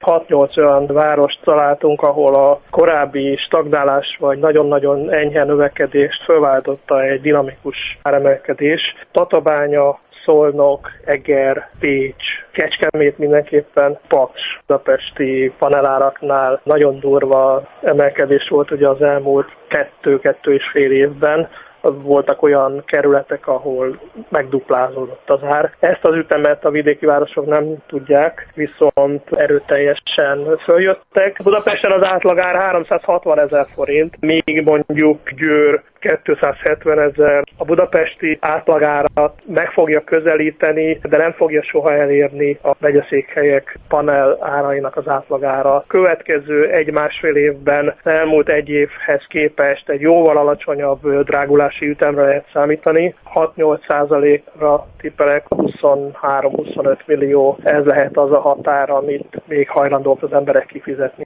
6-8 olyan várost találtunk, ahol a korábbi stagnálás vagy nagyon-nagyon enyhe növekedést fölváltotta egy dinamikus áremelkedés. Tatabánya, Szolnok, Eger, Pécs, Kecskemét mindenképpen, Paks, budapesti paneláraknál nagyon durva emelkedés volt ugye az elmúlt 2-2,5 évben. Voltak olyan kerületek, ahol megduplázódott az ár. Ezt az ütemet a vidéki városok nem tudják, viszont erőteljesen följöttek. Budapesten az átlagár 360 000 forint, míg mondjuk Győr 270 000. A budapesti átlagárat meg fogja közelíteni, de nem fogja soha elérni a megyeszékhelyek panel árainak az átlagára. Következő 1-1,5 évben, elmúlt 1 évhez képest egy jóval alacsonyabb drágulási ütemre lehet számítani. 6-8%-ra tippelek, 23-25 millió, ez lehet az a határ, amit még hajlandók az emberek kifizetni.